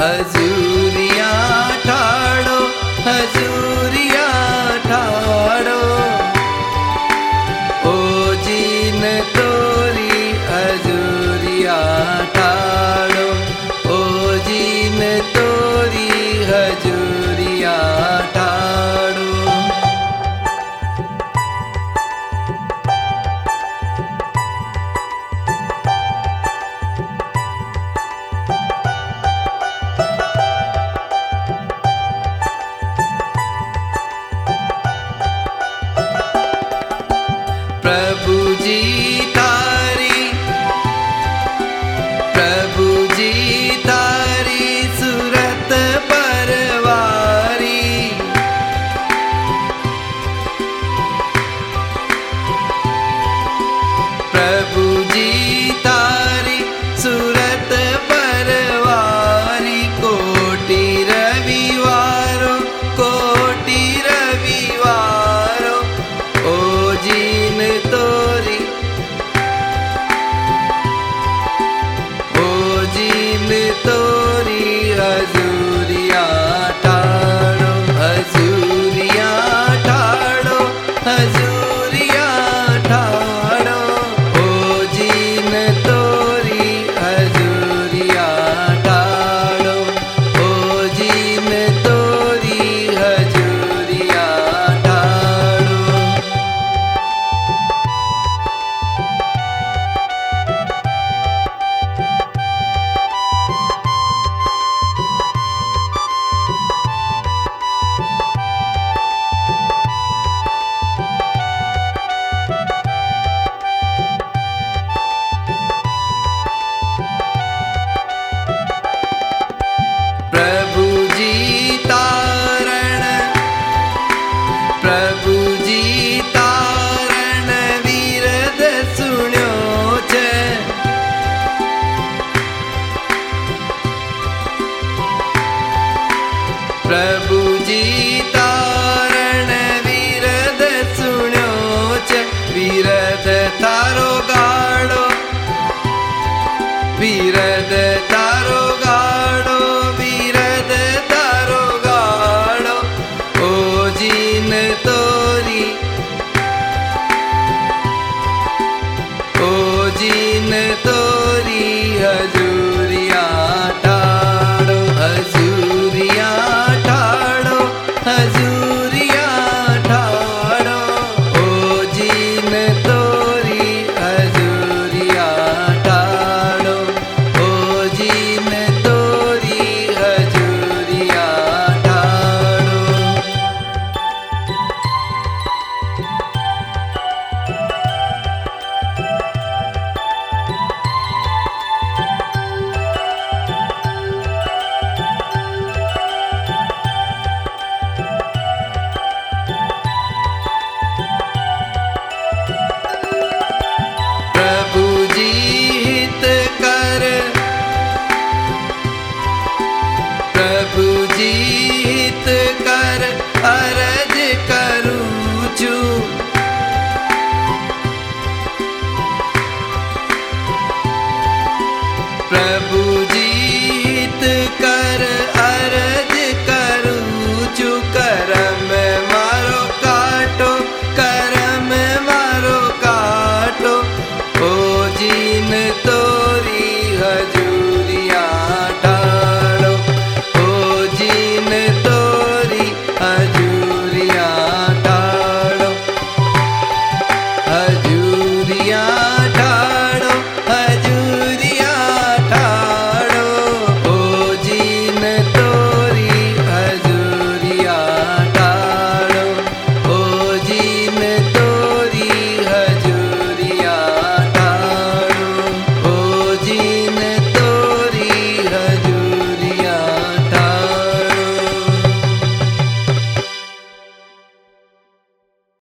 हजूरिया ठाड़ो हजूरिया ठाड़ो ओ gene तोरी हजूरिया ठाड़ो ओ gene तोरी हजूरिया ठाड़ो। प्रभु जी तारी सूरत परवारी। प्रभु जी तारी सूरत परवारी। कोटि रविवारो ओ जीन तोरी ओ जीन तोरी हजूरिया ठाड़ो हजूरिया ठाड़ो हजूरिया ठाड़ो ओ जीन तोरी हजूरिया ठाड़ो ओ जीन तोरी हजूरिया ठाड़ो। प्रभु जी तारण वीरद सुण्यो छे। प्रभु जी तारण वीरद सुण्यो छे। वीरद तारो गाड़ो वीरद तारो गाड़ो वीरद तारो गाड़ो ओ जीन तोरी ओ जीन तोरी हजूरिया ठाड़ो हजूरिया ठाड़ो हजूरिया ठाड़ो ओ जीन तोरी हजूरिया ठाड़ो ओ जीन तोरी हजूरिया ठाड़ो। प्रभु जी हित कर प्रभु जी हित कर अरज करूं छू। प्रभु जी